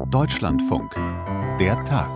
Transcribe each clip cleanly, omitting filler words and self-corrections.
Deutschlandfunk. Der Tag.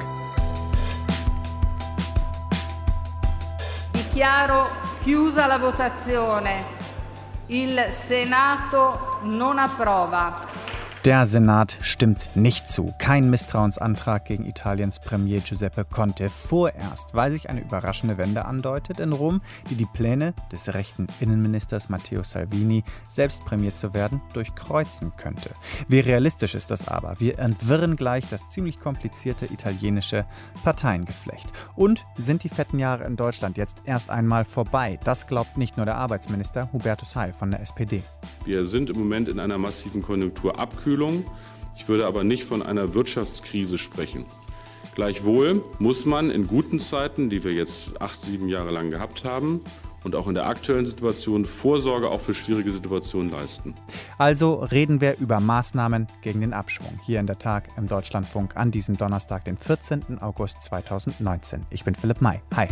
Dichiaro chiusa la votazione. Il Senato non approva. Der Senat stimmt nicht zu. Kein Misstrauensantrag gegen Italiens Premier Giuseppe Conte. Vorerst, weil sich eine überraschende Wende andeutet in Rom, die die Pläne des rechten Innenministers Matteo Salvini, selbst Premier zu werden, durchkreuzen könnte. Wie realistisch ist das aber? Wir entwirren gleich das ziemlich komplizierte italienische Parteiengeflecht. Und sind die fetten Jahre in Deutschland jetzt erst einmal vorbei? Das glaubt nicht nur der Arbeitsminister Hubertus Heil von der SPD. Wir sind im Moment in einer massiven Konjunkturabkühlung. Ich würde aber nicht von einer Wirtschaftskrise sprechen. Gleichwohl muss man in guten Zeiten, die wir jetzt 8-7 Jahre lang gehabt haben, und auch in der aktuellen Situation Vorsorge auch für schwierige Situationen leisten. Also reden wir über Maßnahmen gegen den Abschwung. Hier in der Tag im Deutschlandfunk an diesem Donnerstag, den 14. August 2019. Ich bin Philipp May. Hi.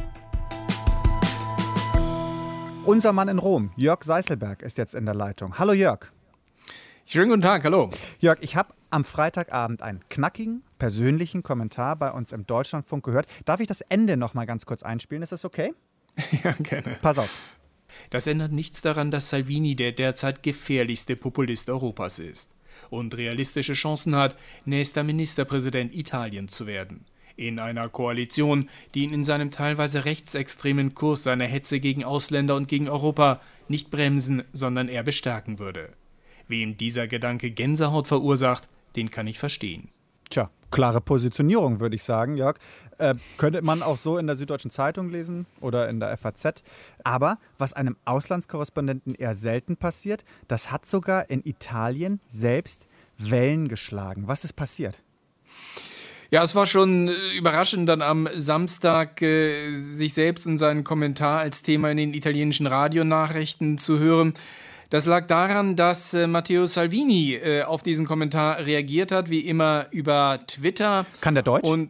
Unser Mann in Rom, Jörg Seißelberg, ist jetzt in der Leitung. Hallo Jörg. Schönen guten Tag, hallo. Jörg, ich habe am Freitagabend einen knackigen, persönlichen Kommentar bei uns im Deutschlandfunk gehört. Darf ich das Ende noch mal ganz kurz einspielen? Ist das okay? Ja, gerne. Pass auf. Das ändert nichts daran, dass Salvini der derzeit gefährlichste Populist Europas ist und realistische Chancen hat, nächster Ministerpräsident Italiens zu werden. In einer Koalition, die ihn in seinem teilweise rechtsextremen Kurs seiner Hetze gegen Ausländer und gegen Europa nicht bremsen, sondern eher bestärken würde. Wem dieser Gedanke Gänsehaut verursacht, den kann ich verstehen. Tja, klare Positionierung, würde ich sagen, Jörg. Könnte man auch so in der Süddeutschen Zeitung lesen oder in der FAZ. Aber was einem Auslandskorrespondenten eher selten passiert, das hat sogar in Italien selbst Wellen geschlagen. Was ist passiert? Ja, es war schon überraschend, dann am Samstag sich selbst und seinen Kommentar als Thema in den italienischen Radionachrichten zu hören. Das lag daran, dass Matteo Salvini auf diesen Kommentar reagiert hat, wie immer über Twitter. Kann der Deutsch? Und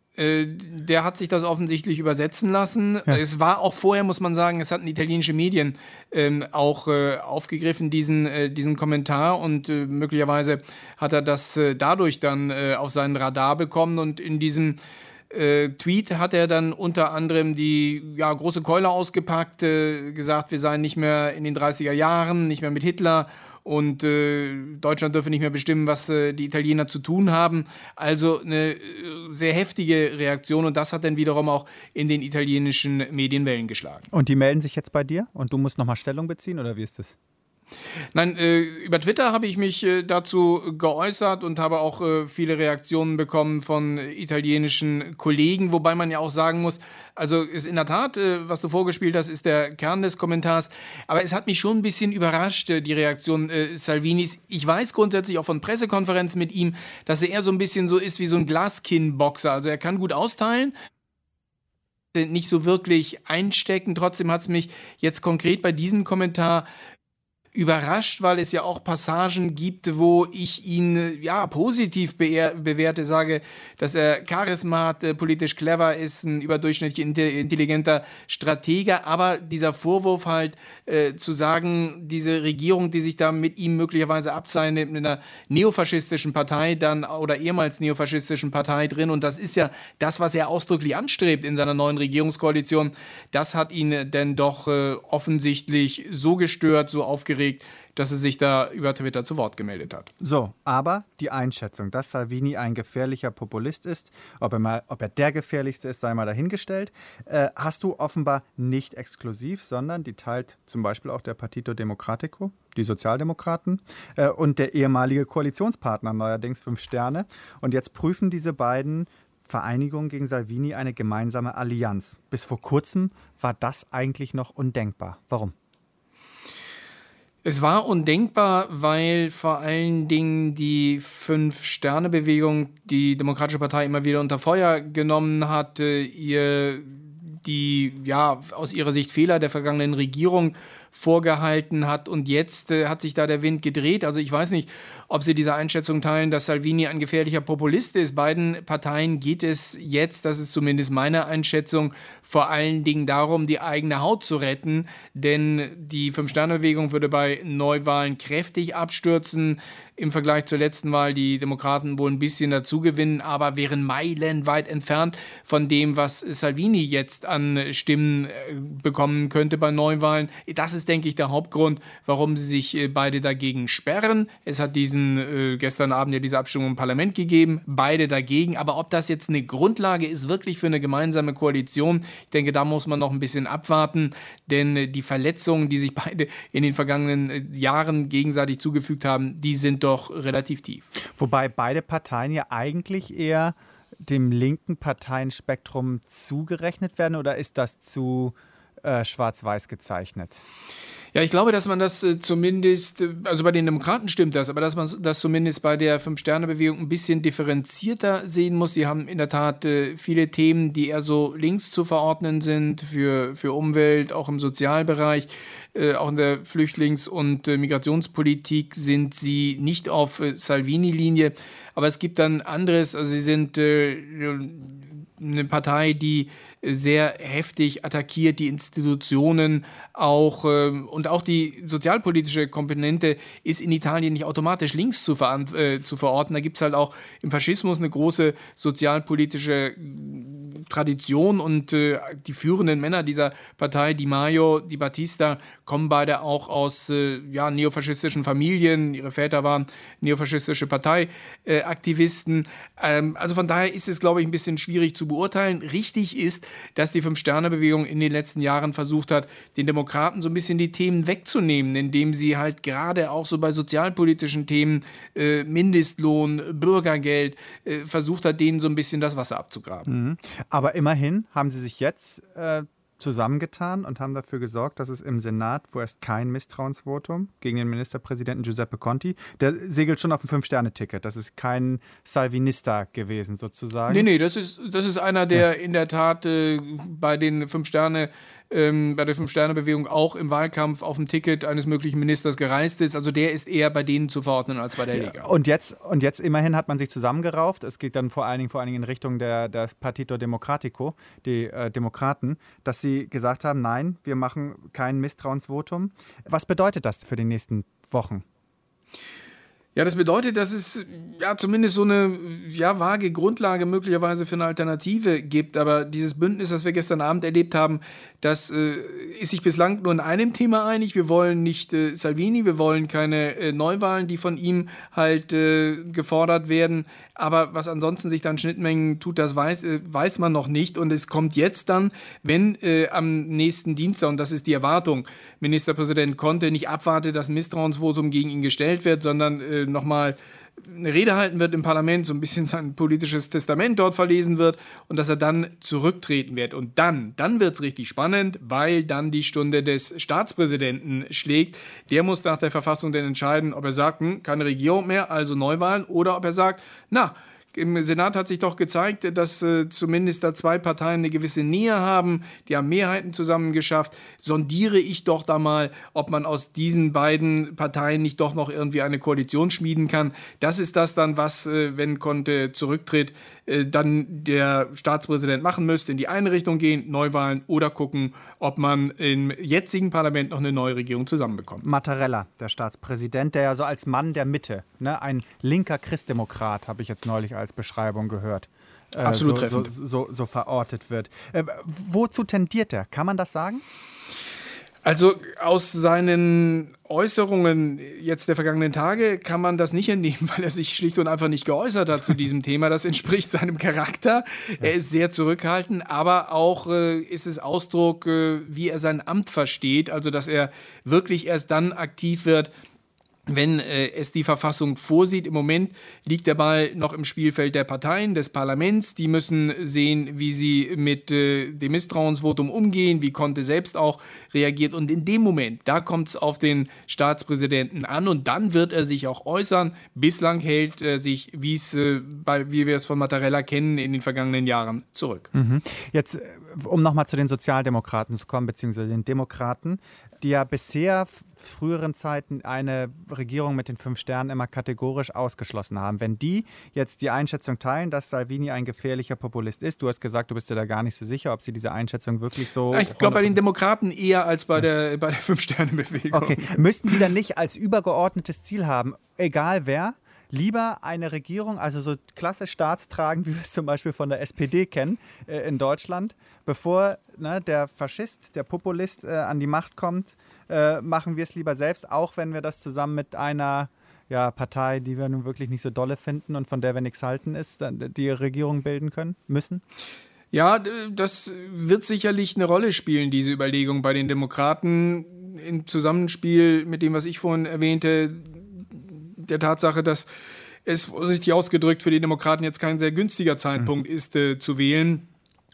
der hat sich das offensichtlich übersetzen lassen. Ja. Es war auch vorher, muss man sagen, es hatten italienische Medien auch aufgegriffen, diesen Kommentar. Und möglicherweise hat er das dadurch dann auf seinen Radar bekommen. Und in diesem Tweet hat er dann unter anderem die große Keule ausgepackt, gesagt, wir seien nicht mehr in den 30er Jahren, nicht mehr mit Hitler und Deutschland dürfe nicht mehr bestimmen, was die Italiener zu tun haben. Also eine sehr heftige Reaktion und das hat dann wiederum auch in den italienischen Medien Wellen geschlagen. Und die melden sich jetzt bei dir und du musst nochmal Stellung beziehen oder wie ist das? Nein, über Twitter habe ich mich dazu geäußert und habe auch viele Reaktionen bekommen von italienischen Kollegen, wobei man ja auch sagen muss, also ist in der Tat, was du vorgespielt hast, ist der Kern des Kommentars, aber es hat mich schon ein bisschen überrascht, die Reaktion Salvinis. Ich weiß grundsätzlich auch von Pressekonferenzen mit ihm, dass er eher so ein bisschen so ist wie so ein Glaskinn-Boxer, also er kann gut austeilen, nicht so wirklich einstecken, trotzdem hat es mich jetzt konkret bei diesem Kommentar überrascht, weil es ja auch Passagen gibt, wo ich ihn positiv bewerte, sage, dass er Charisma hat, politisch clever ist, ein überdurchschnittlich intelligenter Stratege, aber dieser Vorwurf halt zu sagen, diese Regierung, die sich da mit ihm möglicherweise abzeichnet, mit einer neofaschistischen Partei dann oder ehemals neofaschistischen Partei drin und das ist ja das, was er ausdrücklich anstrebt in seiner neuen Regierungskoalition, das hat ihn denn doch offensichtlich so gestört, so aufgeregt, dass er sich da über Twitter zu Wort gemeldet hat. So, aber die Einschätzung, dass Salvini ein gefährlicher Populist ist, ob er der gefährlichste ist, sei mal dahingestellt, hast du offenbar nicht exklusiv, sondern die teilt zum Beispiel auch der Partito Democratico, die Sozialdemokraten und der ehemalige Koalitionspartner, neuerdings 5 Sterne. Und jetzt prüfen diese beiden Vereinigungen gegen Salvini eine gemeinsame Allianz. Bis vor kurzem war das eigentlich noch undenkbar. Warum? Es war undenkbar, weil vor allen Dingen die 5-Sterne-Bewegung die Demokratische Partei immer wieder unter Feuer genommen hat, aus ihrer Sicht Fehler der vergangenen Regierung vorgehalten hat. Und jetzt hat sich da der Wind gedreht. Also ich weiß nicht, ob Sie diese Einschätzung teilen, dass Salvini ein gefährlicher Populist ist. Beiden Parteien geht es jetzt, das ist zumindest meine Einschätzung, vor allen Dingen darum, die eigene Haut zu retten. Denn die Fünf-Sterne-Bewegung würde bei Neuwahlen kräftig abstürzen. Im Vergleich zur letzten Wahl die Demokraten wohl ein bisschen dazugewinnen, aber wären meilenweit entfernt von dem, was Salvini jetzt an Stimmen bekommen könnte bei Neuwahlen. Das ist, denke ich, der Hauptgrund, warum sie sich beide dagegen sperren. Es hat gestern Abend ja diese Abstimmung im Parlament gegeben, beide dagegen. Aber ob das jetzt eine Grundlage ist, wirklich für eine gemeinsame Koalition, ich denke, da muss man noch ein bisschen abwarten, denn die Verletzungen, die sich beide in den vergangenen Jahren gegenseitig zugefügt haben, die sind doch relativ tief. Wobei beide Parteien ja eigentlich eher dem linken Parteienspektrum zugerechnet werden, oder ist das zu schwarz-weiß gezeichnet? Ja, ich glaube, dass man das zumindest, also bei den Demokraten stimmt das, aber dass man das zumindest bei der Fünf-Sterne-Bewegung ein bisschen differenzierter sehen muss. Sie haben in der Tat viele Themen, die eher so links zu verordnen sind, für Umwelt, auch im Sozialbereich, auch in der Flüchtlings- und Migrationspolitik sind sie nicht auf Salvini-Linie. Aber es gibt dann anderes, also sie sind eine Partei, die sehr heftig attackiert, die Institutionen auch und auch die sozialpolitische Komponente ist in Italien nicht automatisch links zu verorten. Da gibt es halt auch im Faschismus eine große sozialpolitische Tradition und die führenden Männer dieser Partei, Di Maio, Di Battista, kommen beide auch aus neofaschistischen Familien. Ihre Väter waren neofaschistische Parteiaktivisten. Also von daher ist es, glaube ich, ein bisschen schwierig zu beurteilen. Richtig ist, dass die Fünf-Sterne-Bewegung in den letzten Jahren versucht hat, den Demokraten so ein bisschen die Themen wegzunehmen, indem sie halt gerade auch so bei sozialpolitischen Themen, Mindestlohn, Bürgergeld, versucht hat, denen so ein bisschen das Wasser abzugraben. Mhm. Aber immerhin haben sie sich jetzt zusammengetan und haben dafür gesorgt, dass es im Senat vorerst kein Misstrauensvotum gegen den Ministerpräsidenten Giuseppe Conte, der segelt schon auf dem Fünf-Sterne-Ticket, das ist kein Salvinista gewesen sozusagen. Nee, das ist einer, der in der Tat bei der Fünf-Sterne-Bewegung auch im Wahlkampf auf dem Ticket eines möglichen Ministers gereist ist. Also der ist eher bei denen zu verordnen als bei der Lega. Ja, und jetzt immerhin hat man sich zusammengerauft. Es geht dann vor allen Dingen in Richtung des Partito Democratico, die Demokraten, dass sie gesagt haben, nein, wir machen kein Misstrauensvotum. Was bedeutet das für die nächsten Wochen? Ja, das bedeutet, dass es ja zumindest so eine vage Grundlage möglicherweise für eine Alternative gibt. Aber dieses Bündnis, das wir gestern Abend erlebt haben, das ist sich bislang nur in einem Thema einig. Wir wollen nicht Salvini, wir wollen keine Neuwahlen, die von ihm halt gefordert werden. Aber was ansonsten sich dann Schnittmengen tut, das weiß man noch nicht. Und es kommt jetzt dann, wenn am nächsten Dienstag, und das ist die Erwartung, Ministerpräsident Conte nicht abwartet, dass ein Misstrauensvotum gegen ihn gestellt wird, sondern nochmal eine Rede halten wird im Parlament, so ein bisschen sein politisches Testament dort verlesen wird und dass er dann zurücktreten wird. Und dann wird es richtig spannend, weil dann die Stunde des Staatspräsidenten schlägt. Der muss nach der Verfassung dann entscheiden, ob er sagt, keine Regierung mehr, also Neuwahlen, oder ob er sagt, im Senat hat sich doch gezeigt, dass zumindest da zwei Parteien eine gewisse Nähe haben. Die haben Mehrheiten zusammengeschafft. Sondiere ich doch da mal, ob man aus diesen beiden Parteien nicht doch noch irgendwie eine Koalition schmieden kann. Das ist das dann, was, wenn Conte zurücktritt, dann der Staatspräsident machen müsste, in die eine Richtung gehen, Neuwahlen, oder gucken, ob man im jetzigen Parlament noch eine neue Regierung zusammenbekommt. Mattarella, der Staatspräsident, der ja so als Mann der Mitte, ein linker Christdemokrat, habe ich jetzt neulich als Beschreibung gehört, absolut treffend. So verortet wird. Wozu tendiert er? Kann man das sagen? Also aus seinen Äußerungen jetzt der vergangenen Tage kann man das nicht entnehmen, weil er sich schlicht und einfach nicht geäußert hat zu diesem Thema. Das entspricht seinem Charakter. Er ist sehr zurückhaltend, aber auch ist es Ausdruck, wie er sein Amt versteht. Also dass er wirklich erst dann aktiv wird, wenn es die Verfassung vorsieht. Im Moment liegt der Ball noch im Spielfeld der Parteien, des Parlaments. Die müssen sehen, wie sie mit dem Misstrauensvotum umgehen, wie Conte selbst auch reagiert. Und in dem Moment, da kommt es auf den Staatspräsidenten an und dann wird er sich auch äußern. Bislang hält er sich, wie wir es von Mattarella kennen, in den vergangenen Jahren zurück. Jetzt, um nochmal zu den Sozialdemokraten zu kommen, beziehungsweise den Demokraten. die ja bisher früheren Zeiten eine Regierung mit den 5 Sternen immer kategorisch ausgeschlossen haben. Wenn die jetzt die Einschätzung teilen, dass Salvini ein gefährlicher Populist ist, du hast gesagt, du bist dir da gar nicht so sicher, ob sie diese Einschätzung wirklich so... Ich glaube, bei den Demokraten eher als bei der 5-Sterne-Bewegung. Okay, müssten die dann nicht als übergeordnetes Ziel haben, egal wer, lieber eine Regierung, also so klassisch staatstragend, wie wir es zum Beispiel von der SPD kennen in Deutschland, bevor der Faschist, der Populist an die Macht kommt, machen wir es lieber selbst, auch wenn wir das zusammen mit einer Partei, die wir nun wirklich nicht so dolle finden und von der wir nichts halten, ist, die Regierung bilden müssen? Ja, das wird sicherlich eine Rolle spielen, diese Überlegung bei den Demokraten im Zusammenspiel mit dem, was ich vorhin erwähnte, der Tatsache, dass es vorsichtig ausgedrückt für die Demokraten jetzt kein sehr günstiger Zeitpunkt ist, zu wählen.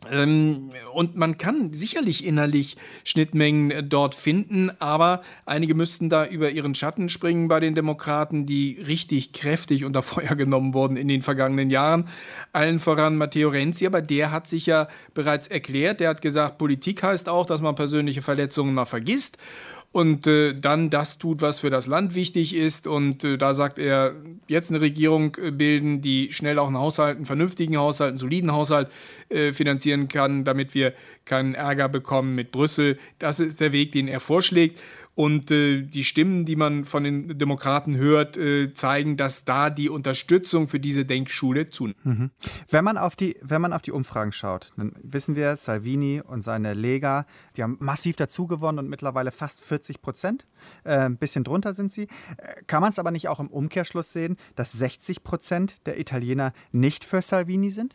Und man kann sicherlich innerlich Schnittmengen dort finden, aber einige müssten da über ihren Schatten springen bei den Demokraten, die richtig kräftig unter Feuer genommen wurden in den vergangenen Jahren. Allen voran Matteo Renzi, aber der hat sich ja bereits erklärt, der hat gesagt, Politik heißt auch, dass man persönliche Verletzungen mal vergisst und dann das tut, was für das Land wichtig ist. Und da sagt er, jetzt eine Regierung bilden, die schnell auch einen vernünftigen Haushalt, einen soliden Haushalt finanzieren kann, damit wir keinen Ärger bekommen mit Brüssel. Das ist der Weg, den er vorschlägt. Und die Stimmen, die man von den Demokraten hört, zeigen, dass da die Unterstützung für diese Denkschule zunimmt. Mhm. Wenn man auf die Umfragen schaut, dann wissen wir, Salvini und seine Lega, die haben massiv dazugewonnen und mittlerweile fast 40%. Ein bisschen drunter sind sie. Kann man es aber nicht auch im Umkehrschluss sehen, dass 60% der Italiener nicht für Salvini sind?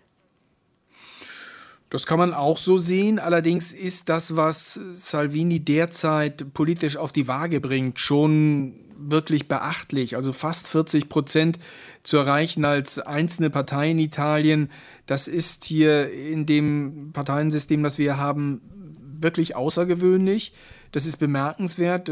Das kann man auch so sehen. Allerdings ist das, was Salvini derzeit politisch auf die Waage bringt, schon wirklich beachtlich. Also fast 40% zu erreichen als einzelne Partei in Italien. Das ist hier in dem Parteiensystem, das wir haben, wirklich außergewöhnlich. Das ist bemerkenswert.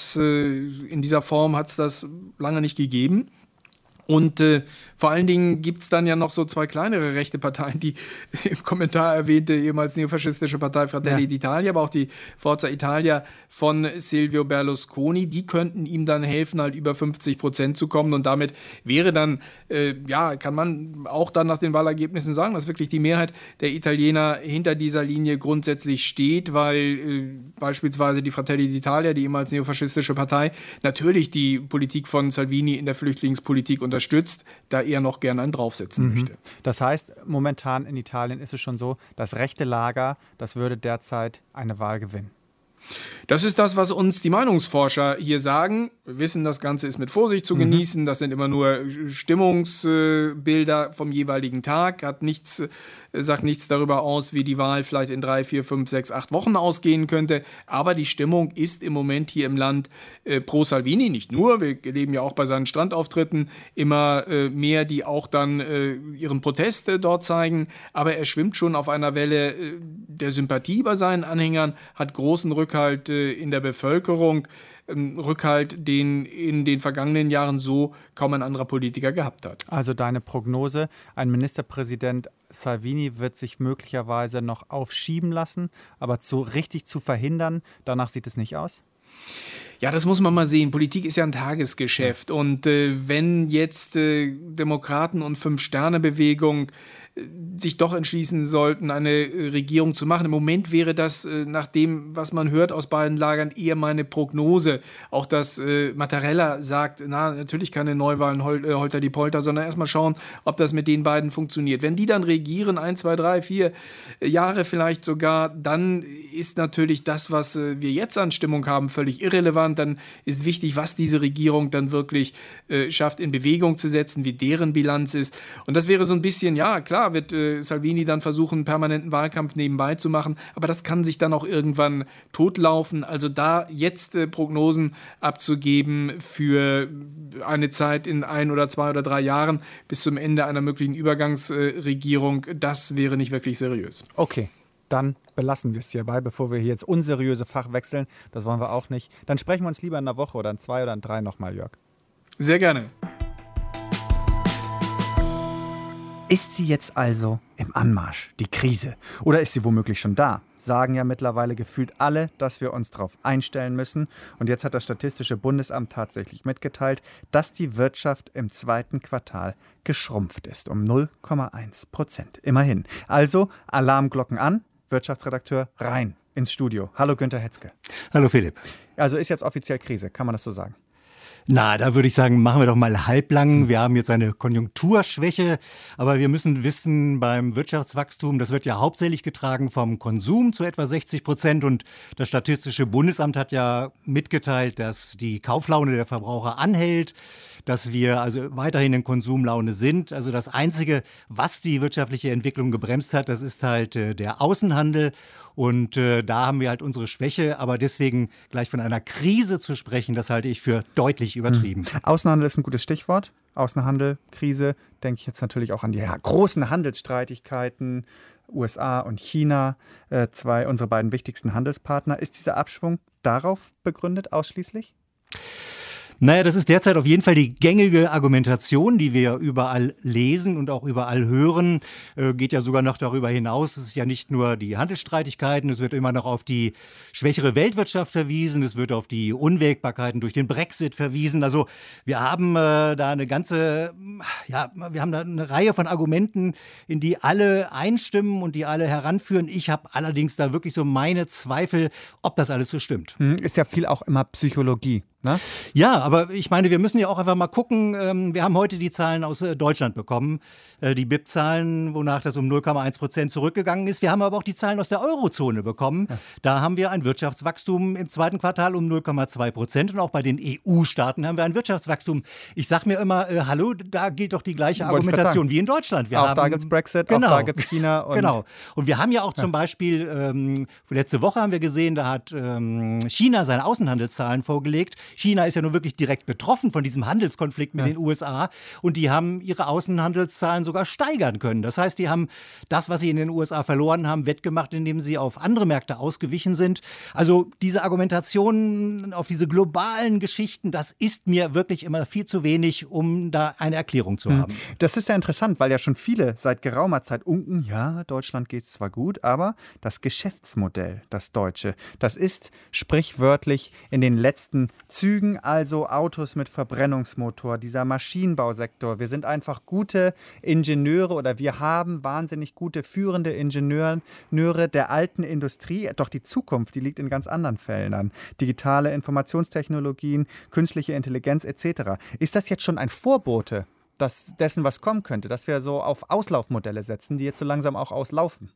In dieser Form hat es das lange nicht gegeben. Und vor allen Dingen gibt es dann ja noch so 2 kleinere rechte Parteien, die im Kommentar erwähnte ehemals neofaschistische Partei Fratelli d'Italia, aber auch die Forza Italia von Silvio Berlusconi, die könnten ihm dann helfen, halt über 50% zu kommen. Und damit wäre dann, kann man auch dann nach den Wahlergebnissen sagen, dass wirklich die Mehrheit der Italiener hinter dieser Linie grundsätzlich steht, weil beispielsweise die Fratelli d'Italia, die ehemals neofaschistische Partei, natürlich die Politik von Salvini in der Flüchtlingspolitik unterstützt, da er noch gerne einen draufsetzen möchte. Das heißt, momentan in Italien ist es schon so, das rechte Lager, das würde derzeit eine Wahl gewinnen. Das ist das, was uns die Meinungsforscher hier sagen. Wir wissen, das Ganze ist mit Vorsicht zu genießen. Das sind immer nur Stimmungsbilder vom jeweiligen Tag. Sagt nichts darüber aus, wie die Wahl vielleicht in 3, 4, 5, 6, 8 Wochen ausgehen könnte. Aber die Stimmung ist im Moment hier im Land pro Salvini. Nicht nur, wir erleben ja auch bei seinen Strandauftritten immer mehr, die auch dann ihren Protest dort zeigen. Aber er schwimmt schon auf einer Welle der Sympathie bei seinen Anhängern, hat großen Rückhalt in der Bevölkerung. Rückhalt, den in den vergangenen Jahren so kaum ein anderer Politiker gehabt hat. Also deine Prognose, ein Ministerpräsident Salvini wird sich möglicherweise noch aufschieben lassen, aber richtig zu verhindern, danach sieht es nicht aus? Ja, das muss man mal sehen. Politik ist ja ein Tagesgeschäft. Und wenn jetzt Demokraten und 5-Sterne-Bewegung sich doch entschließen sollten, eine Regierung zu machen. Im Moment wäre das, nach dem, was man hört aus beiden Lagern, eher meine Prognose. Auch dass Mattarella sagt, natürlich keine Neuwahlen holter die Polter, sondern erstmal schauen, ob das mit den beiden funktioniert. Wenn die dann regieren, 1, 2, 3, 4 Jahre vielleicht sogar, dann ist natürlich das, was wir jetzt an Stimmung haben, völlig irrelevant. Dann ist wichtig, was diese Regierung dann wirklich schafft, in Bewegung zu setzen, wie deren Bilanz ist. Und das wäre so ein bisschen, ja, klar, wird Salvini dann versuchen, einen permanenten Wahlkampf nebenbei zu machen, aber das kann sich dann auch irgendwann totlaufen. Also da jetzt Prognosen abzugeben für eine Zeit in 1 oder 2 oder 3 Jahren bis zum Ende einer möglichen Übergangsregierung, das wäre nicht wirklich seriös. Okay. Dann belassen wir es hierbei, bevor wir hier jetzt unseriöse Fach wechseln. Das wollen wir auch nicht. Dann sprechen wir uns lieber in einer Woche oder in 2 oder in 3 nochmal, Jörg. Sehr gerne. Ist sie jetzt also im Anmarsch, die Krise? Oder ist sie womöglich schon da? sagen ja mittlerweile gefühlt alle, dass wir uns darauf einstellen müssen. Und jetzt hat das Statistische Bundesamt tatsächlich mitgeteilt, dass die Wirtschaft im zweiten Quartal geschrumpft ist um 0,1%. Immerhin. Also Alarmglocken an, Wirtschaftsredakteur rein ins Studio. Hallo Günter Hetzke. Hallo Philipp. Also ist jetzt offiziell Krise, kann man das so sagen? Na, da würde ich sagen, machen wir doch mal halblang. Wir haben jetzt eine Konjunkturschwäche, aber wir müssen wissen, beim Wirtschaftswachstum, das wird ja hauptsächlich getragen vom Konsum zu etwa 60%. Und das Statistische Bundesamt hat ja mitgeteilt, dass die Kauflaune der Verbraucher anhält, dass wir also weiterhin in Konsumlaune sind. Also das Einzige, was die wirtschaftliche Entwicklung gebremst hat, das ist halt der Außenhandel. Und da haben wir halt unsere Schwäche, aber deswegen gleich von einer Krise zu sprechen, das halte ich für deutlich übertrieben. Außenhandel ist ein gutes Stichwort. Außenhandel, Krise, denke ich jetzt natürlich auch an die großen Handelsstreitigkeiten, USA und China, unsere beiden wichtigsten Handelspartner. Ist dieser Abschwung darauf begründet ausschließlich? Naja, das ist derzeit auf jeden Fall die gängige Argumentation, die wir überall lesen und auch überall hören. Geht ja sogar noch darüber hinaus. Es ist ja nicht nur die Handelsstreitigkeiten, es wird immer noch auf die schwächere Weltwirtschaft verwiesen, es wird auf die Unwägbarkeiten durch den Brexit verwiesen. Also wir haben da wir haben da eine Reihe von Argumenten, in die alle einstimmen und die alle heranführen. Ich habe allerdings da wirklich so meine Zweifel, ob das alles so stimmt. Ist ja viel auch immer Psychologie. Ne? Ja, aber ich meine, wir müssen ja auch einfach mal gucken. Wir haben heute die Zahlen aus Deutschland bekommen, die BIP-Zahlen, wonach das um 0,1% zurückgegangen ist. Wir haben aber auch die Zahlen aus der Eurozone bekommen. Ja. Da haben wir ein Wirtschaftswachstum im zweiten Quartal um 0,2% und auch bei den EU-Staaten haben wir ein Wirtschaftswachstum. Ich sage mir immer, hallo, da gilt doch die gleiche Argumentation wie in Deutschland. Da gibt es Brexit, genau, auch da gibt es China. Und genau. Und wir haben ja auch zum Beispiel, letzte Woche haben wir gesehen, da hat China seine Außenhandelszahlen vorgelegt. China ist ja nun wirklich direkt betroffen von diesem Handelskonflikt mit den USA und die haben ihre Außenhandelszahlen sogar steigern können. Das heißt, die haben das, was sie in den USA verloren haben, wettgemacht, indem sie auf andere Märkte ausgewichen sind. Also diese Argumentationen auf diese globalen Geschichten, das ist mir wirklich immer viel zu wenig, um da eine Erklärung zu haben. Das ist ja interessant, weil ja schon viele seit geraumer Zeit unken, ja, Deutschland geht es zwar gut, aber das Geschäftsmodell, das deutsche, das ist sprichwörtlich in den letzten Zügen, also Autos mit Verbrennungsmotor, dieser Maschinenbausektor. Wir sind einfach gute Ingenieure oder wir haben wahnsinnig gute führende Ingenieure der alten Industrie. Doch die Zukunft, die liegt in ganz anderen Feldern. Digitale Informationstechnologien, künstliche Intelligenz etc. Ist das jetzt schon ein Vorbote dessen, was kommen könnte, dass wir so auf Auslaufmodelle setzen, die jetzt so langsam auch auslaufen?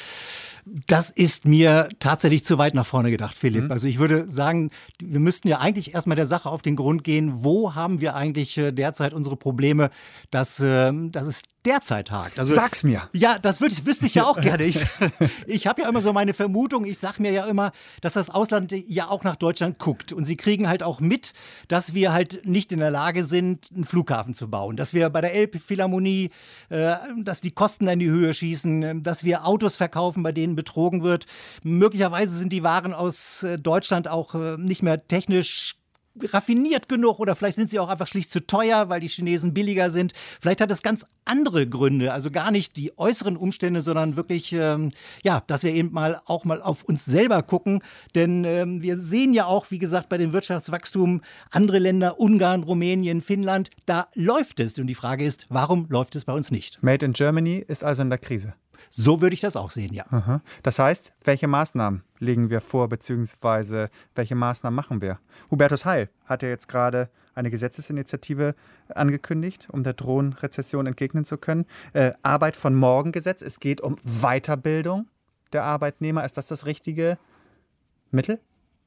Das ist mir tatsächlich zu weit nach vorne gedacht, Philipp. Also ich würde sagen, wir müssten ja eigentlich erstmal der Sache auf den Grund gehen. Wo haben wir eigentlich derzeit unsere Probleme, dass es derzeit hakt? Also, sag's mir. Ja, das wüsste ich ja auch gerne. Ich habe ja immer so meine Vermutung, ich sage mir ja immer, dass das Ausland ja auch nach Deutschland guckt. Und sie kriegen halt auch mit, dass wir halt nicht in der Lage sind, einen Flughafen zu bauen. Dass wir bei der Elbphilharmonie, dass die Kosten in die Höhe schießen, dass wir Autos verkaufen, bei denen betrogen wird. Möglicherweise sind die Waren aus Deutschland auch nicht mehr technisch raffiniert genug oder vielleicht sind sie auch einfach schlicht zu teuer, weil die Chinesen billiger sind. Vielleicht hat es ganz andere Gründe, also gar nicht die äußeren Umstände, sondern wirklich, dass wir eben auch mal auf uns selber gucken. Denn wir sehen ja auch, wie gesagt, bei dem Wirtschaftswachstum andere Länder, Ungarn, Rumänien, Finnland, da läuft es. Und die Frage ist, warum läuft es bei uns nicht? Made in Germany ist also in der Krise. So würde ich das auch sehen, ja. Aha. Das heißt, welche Maßnahmen legen wir vor, beziehungsweise welche Maßnahmen machen wir? Hubertus Heil hat ja jetzt gerade eine Gesetzesinitiative angekündigt, um der drohenden Rezession entgegnen zu können. Arbeit von morgen Gesetz. Es geht um Weiterbildung der Arbeitnehmer. Ist das richtige Mittel?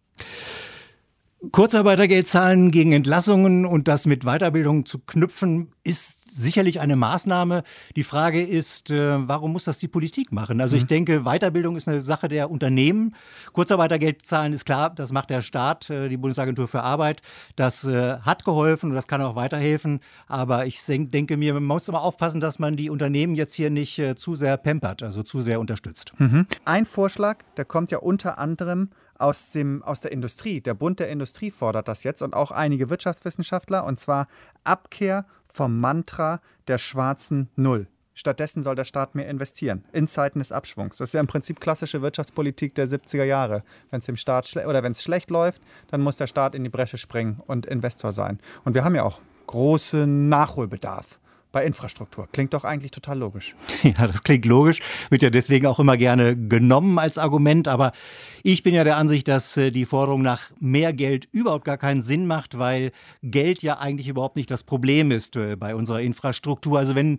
Kurzarbeitergeld zahlen gegen Entlassungen und das mit Weiterbildung zu knüpfen, ist sicherlich eine Maßnahme. Die Frage ist, warum muss das die Politik machen? Also ich denke, Weiterbildung ist eine Sache der Unternehmen. Kurzarbeitergeld zahlen ist klar, das macht der Staat, die Bundesagentur für Arbeit. Das hat geholfen und das kann auch weiterhelfen. Aber ich denke mir, man muss immer aufpassen, dass man die Unternehmen jetzt hier nicht zu sehr pampert, also zu sehr unterstützt. Ein Vorschlag, der kommt ja unter anderem aus der Industrie. Der Bund der Industrie fordert das jetzt und auch einige Wirtschaftswissenschaftler, und zwar Abkehr vom Mantra der schwarzen Null. Stattdessen soll der Staat mehr investieren in Zeiten des Abschwungs. Das ist ja im Prinzip klassische Wirtschaftspolitik der 70er Jahre. Wenn es dem Staat wenn es schlecht läuft, dann muss der Staat in die Bresche springen und Investor sein. Und wir haben ja auch großen Nachholbedarf bei Infrastruktur. Klingt doch eigentlich total logisch. Ja, das klingt logisch, wird ja deswegen auch immer gerne genommen als Argument. Aber ich bin ja der Ansicht, dass die Forderung nach mehr Geld überhaupt gar keinen Sinn macht, weil Geld ja eigentlich überhaupt nicht das Problem ist bei unserer Infrastruktur. Also wenn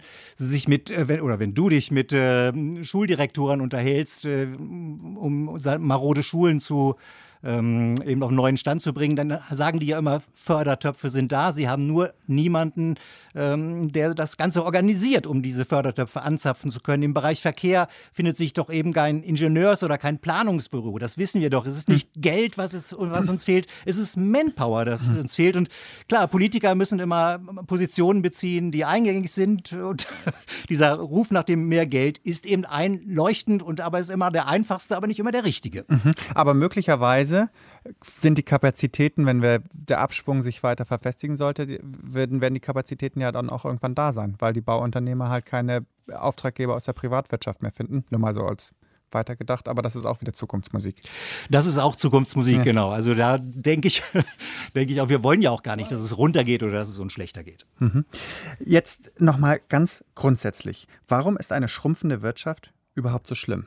du dich mit Schuldirektoren unterhältst, um marode Schulen zu eben auf einen neuen Stand zu bringen, dann sagen die ja immer, Fördertöpfe sind da. Sie haben nur niemanden, der das Ganze organisiert, um diese Fördertöpfe anzapfen zu können. Im Bereich Verkehr findet sich doch eben kein Ingenieurs- oder kein Planungsbüro. Das wissen wir doch. Es ist nicht Geld, was uns fehlt. Es ist Manpower, das uns fehlt. Und klar, Politiker müssen immer Positionen beziehen, die eingängig sind. Und dieser Ruf nach dem mehr Geld ist eben einleuchtend, aber ist immer der einfachste, aber nicht immer der richtige. Aber möglicherweise sind die Kapazitäten, wenn der Abschwung sich weiter verfestigen sollte, werden die Kapazitäten ja dann auch irgendwann da sein, weil die Bauunternehmer halt keine Auftraggeber aus der Privatwirtschaft mehr finden. Nur mal so als weitergedacht, aber das ist auch wieder Zukunftsmusik. Das ist auch Zukunftsmusik, ja. Genau. Also da denke ich auch, wir wollen ja auch gar nicht, dass es runtergeht oder dass es uns schlechter geht. Jetzt nochmal ganz grundsätzlich. Warum ist eine schrumpfende Wirtschaft überhaupt so schlimm?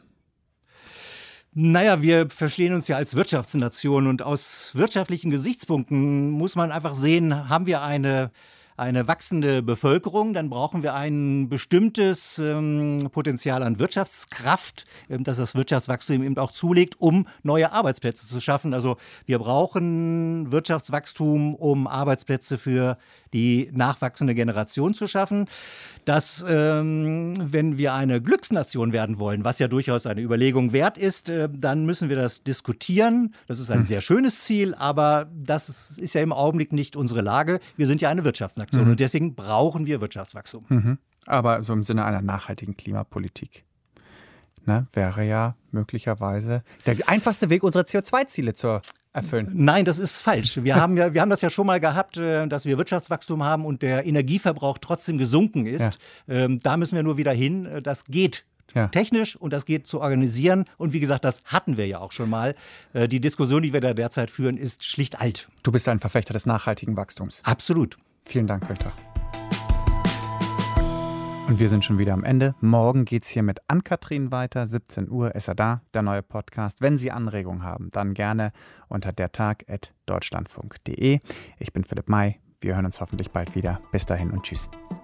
Naja, wir verstehen uns ja als Wirtschaftsnation und aus wirtschaftlichen Gesichtspunkten muss man einfach sehen, haben wir eine wachsende Bevölkerung, dann brauchen wir ein bestimmtes Potenzial an Wirtschaftskraft, das das Wirtschaftswachstum eben auch zulegt, um neue Arbeitsplätze zu schaffen. Also wir brauchen Wirtschaftswachstum, um Arbeitsplätze für die nachwachsende Generation zu schaffen. Dass, wenn wir eine Glücksnation werden wollen, was ja durchaus eine Überlegung wert ist, dann müssen wir das diskutieren. Das ist ein sehr schönes Ziel, aber das ist ja im Augenblick nicht unsere Lage. Wir sind ja eine Wirtschaftsnation und deswegen brauchen wir Wirtschaftswachstum. Aber so im Sinne einer nachhaltigen Klimapolitik, ne, wäre ja möglicherweise der einfachste Weg, unsere CO2-Ziele zu erfüllen. Nein, das ist falsch. Wir haben das ja schon mal gehabt, dass wir Wirtschaftswachstum haben und der Energieverbrauch trotzdem gesunken ist. Ja. Da müssen wir nur wieder hin. Das geht technisch und das geht zu organisieren. Und wie gesagt, das hatten wir ja auch schon mal. Die Diskussion, die wir da derzeit führen, ist schlicht alt. Du bist ein Verfechter des nachhaltigen Wachstums. Absolut. Vielen Dank, Günther. Und wir sind schon wieder am Ende. Morgen geht's hier mit Ann-Kathrin weiter. 17 Uhr ist er da, der neue Podcast. Wenn Sie Anregungen haben, dann gerne unter dertag@deutschlandfunk.de. Ich bin Philipp May. Wir hören uns hoffentlich bald wieder. Bis dahin und tschüss.